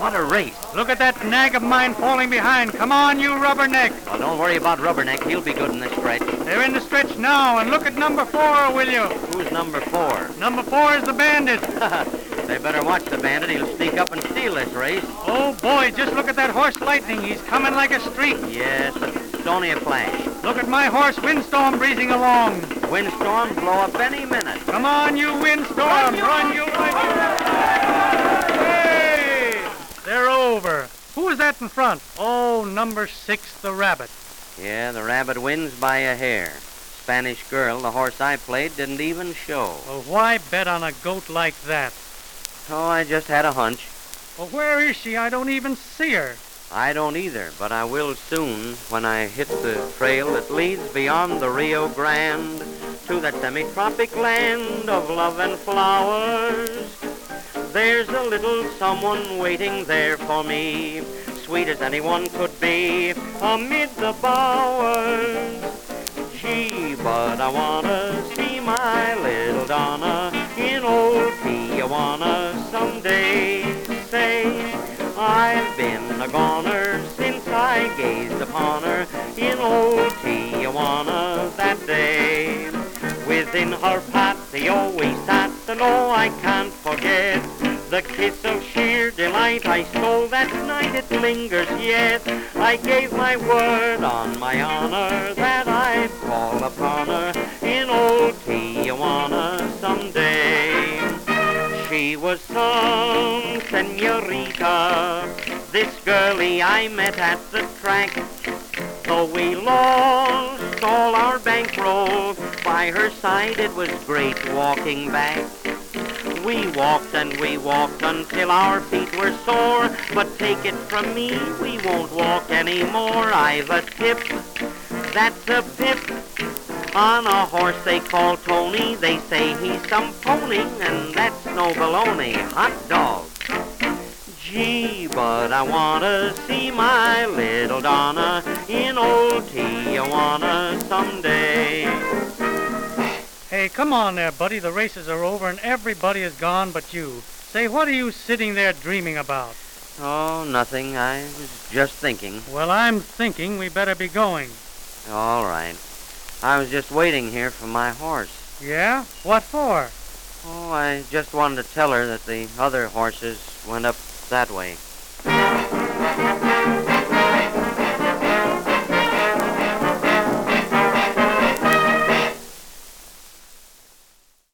What a race. Look at that nag of mine falling behind. Come on, you rubberneck. Well, don't worry about Rubberneck. He'll be good in this stretch. They're in the stretch now, and look at number 4, will you? Who's number 4? Number 4 is the bandit. They better watch the bandit. He'll sneak up and steal this race. Oh, boy, just look at that horse Lightning. He's coming like a streak. Yes, it's only a flash. Look at my horse Windstorm breezing along. Windstorm blow up any minute. Come on, you Windstorm. Run, you Hey! They're over. Who is that in front? Oh, number 6, the rabbit. Yeah, the rabbit wins by a hair. Spanish Girl, the horse I played, didn't even show. Well, why bet on a goat like that? Oh, I just had a hunch. Well, where is she? I don't even see her. I don't either, but I will soon when I hit the trail that leads beyond the Rio Grande to that semi-tropic land of love and flowers. There's a little someone waiting there for me, sweet as anyone could be, amid the bowers. Gee, but I wanna see my little Donna in old Tijuana someday. Say, I've been a goner since I gazed upon her in old Tijuana that day. Within her patio we sat, and oh, I can't forget the kiss of sheer delight I stole that night. It lingers yet. I gave my word on my honor that I'd call upon her in old Tijuana someday. She was some senorita, this girlie I met at the track. Though we lost all our bankroll, by her side it was great walking back. We walked and we walked until our feet were sore, but take it from me, we won't walk anymore. I've a tip, that's a pip, on a horse they call Tony. They say he's some pony, and that's no baloney. Hot dog. Gee, but I want to see my little Donna in old Tijuana someday. Hey, come on there, buddy. The races are over and everybody is gone but you. Say, what are you sitting there dreaming about? Oh, nothing. I was just thinking. Well, I'm thinking we better be going. All right. I was just waiting here for my horse. Yeah? What for? Oh, I just wanted to tell her that the other horses went up that way.